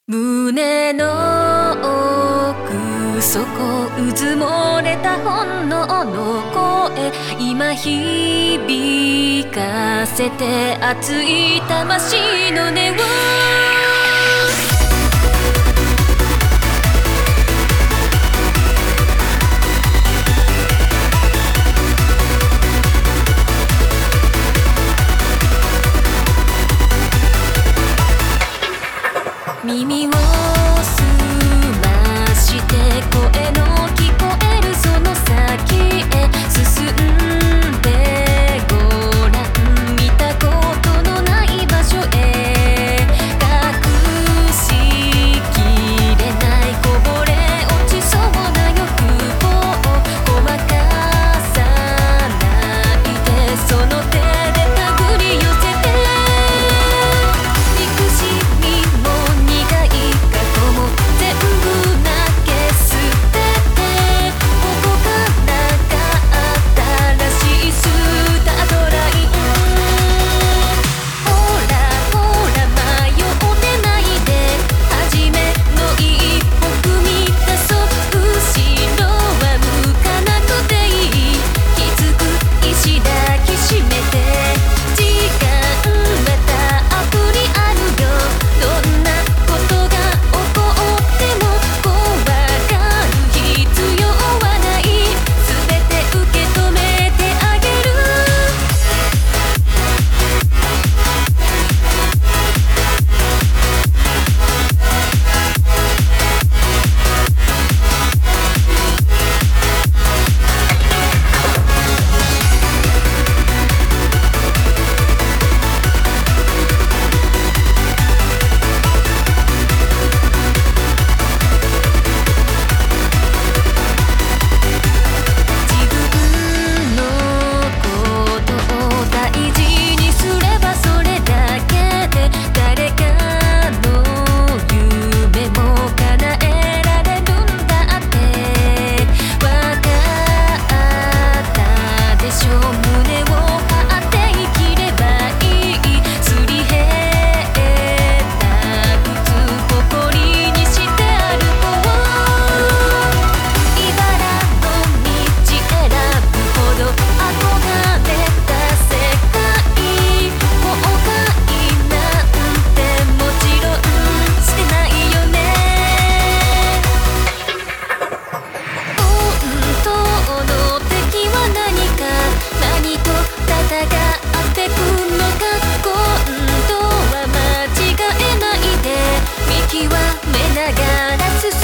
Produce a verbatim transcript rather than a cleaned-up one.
胸の奥底うずもれた本能の声、今響かせて熱い魂の音を耳を澄まして声の聞こえるその先へ進んでごらん、見たことのない場所へ隠しきれないこぼれ落ちそうな欲望ごまかさないで、その手で手繰り寄せて憎しみも見極めながら進